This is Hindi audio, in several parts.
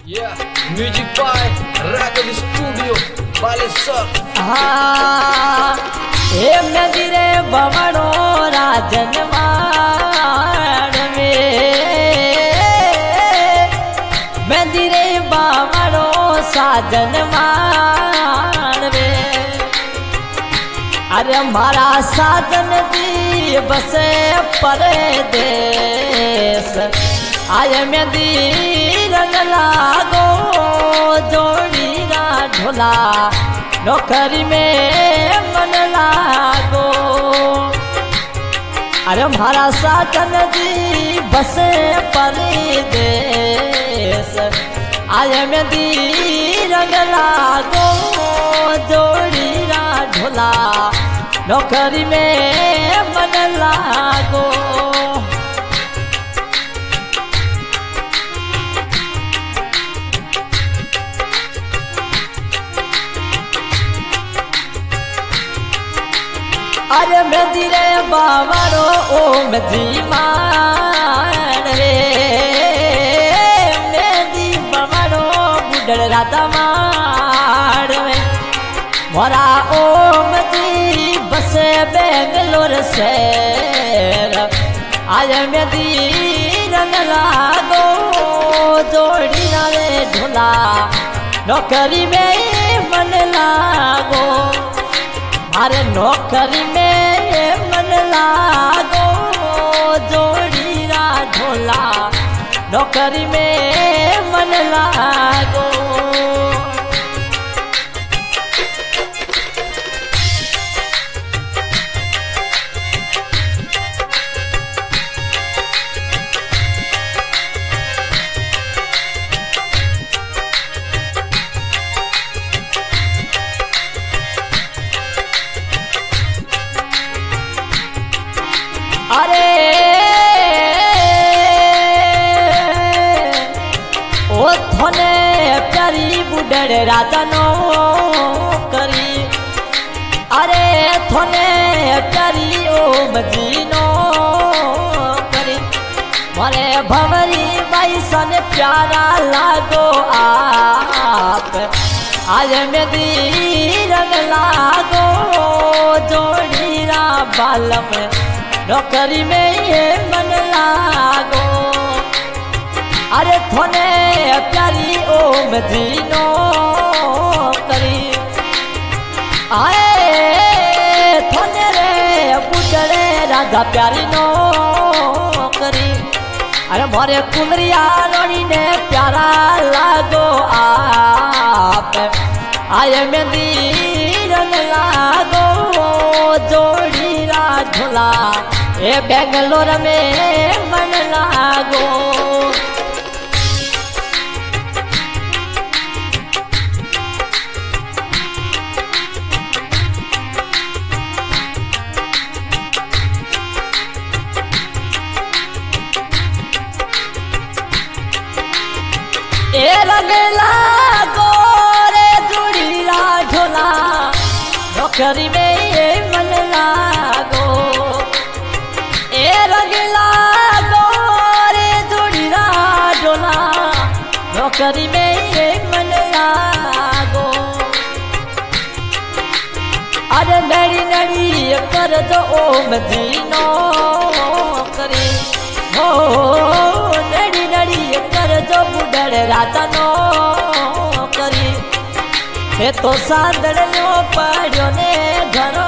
Yeah, music by Ragged Studio, Balesar. हे नजरे बवड़ो राजन मार में दिरे बवड़ो साजन मार में। अरे मारा साजन दी बसे परदेस आय में दी रंग लागो जोड़ी ना ढोला नौकरी में मन लागो। अरे हमारा साजन जी बसे परदेस आय में दी रंग लागो जोड़ी ना ढोला नौकरी में मन लागो। अरे मेहंदी रे बावरो ओ मेहंदी मान रे मेहंदी बावरो बुढ़ राधा मार में मोरा ओ मेहंदी बसे बेंगलोर से आज मेहंदी रंग लागो जोड़ी नाले ढोला नौकरी में मन लागो। अरे नौकरी में मन लागो जोड़ी ना ढोला नौकरी में मन लागो। अरे ओ थोने प्यारी बुढ़े राजा नो करी। अरे थोने प्यारी ओ मजीनो करी मोरे भंवरी बाई सन प्यारा लागो आप आज में दी रंग लागो जोड़ी रा बालम नौकरी में ये मन लागो। अरे थोने प्यारी ओ मदीनो करी आए थोने रे बुढ़े राधा प्यारी नो करी। अरे मोरे कुमरिया रोनी ने प्यारा लागो आप आए मेहंदी रंग लागो जोड़ी रा ढोला ए बेंगलोर में मन लागो। ए रंग लागो रे जोड़ी रा ढोला नौकरी में ये मन लागो। ए रंग लागो रे जोड़ी रा ढोला नौकरी में ये मन लागो। अरे नड़ी नड़ी कर दो ओ मदीनो करी हो नड़ी नड़ी कर दो बुढ़े राजा नो करी। हे तो सांदड़ो पड़ो ने घरो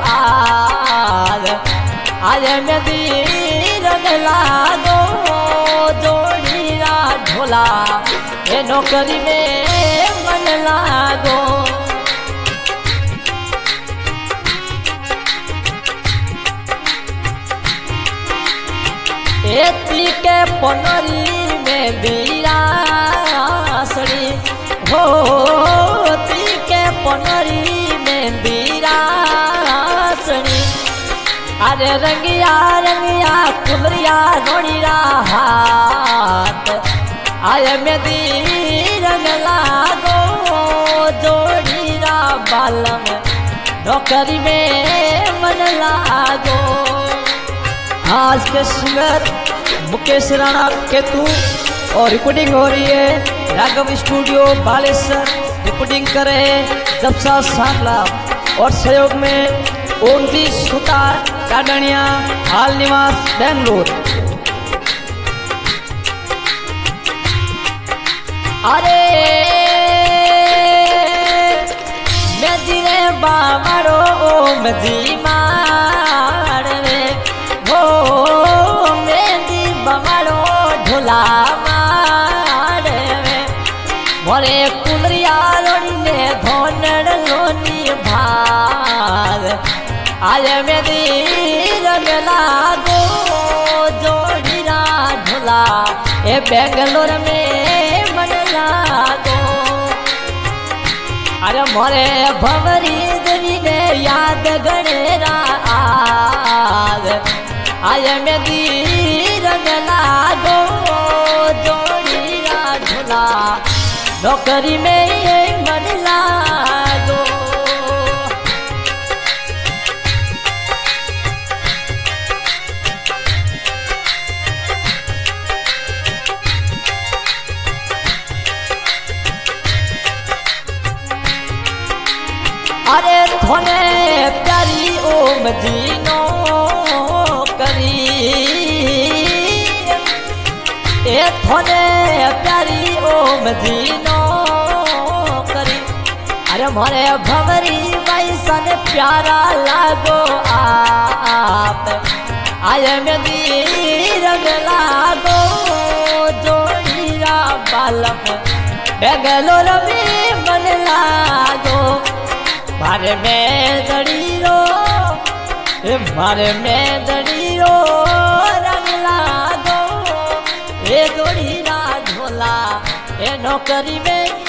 आज मेहंदी रंग लागो जोड़ी ना ढोला ए नौकरी में मन लागो। एती के पनरी में बीरासड़ी हो ती के पनरी में बीरासड़ी। अरे रंगिया रंगिया कुमरिया रोड़ी हाथ आय मेहंदी रंग लागो जोड़ी रा बालम नौकरी में मन लागो। आज के सिंगर मुकेश राणा केतु और रिकॉर्डिंग हो रही है राघव स्टूडियो बालेश्वर रिकॉर्डिंग करे जबसा सांगला और सहयोग में ओम जी सुतार काडणिया हाल निवास बेंगलोर। अरे मेजी रे बामारो ओम जी मार रे हो मेजी बामारो ढोला मार रे मोरे कुलरिया रोनी ने धोनड़ लोनी भार आज मेरी रंग लागो जोड़ीरा ढोला ए बेंगलोर में मन लागो। अरे मोरे भंवरी देवी ने याद गणेरा आज मेरी रंग लागो जोड़ीरा ढोला नौकरी में मन लागो। अरे थोने प्यारी ओम जी नो करी ए थोने प्यारी ओम जी नो करी। अरे मोरे भंवरी भाई सन प्यारा लागो आप आय मेरी रंग लागो जोड़ीरा बालम बेंगलोर में मन लागो। मारे में दड़ीरो मारे में दड़ीरो रंग लागो ए जोड़ीरा ढोला ए नौकरी में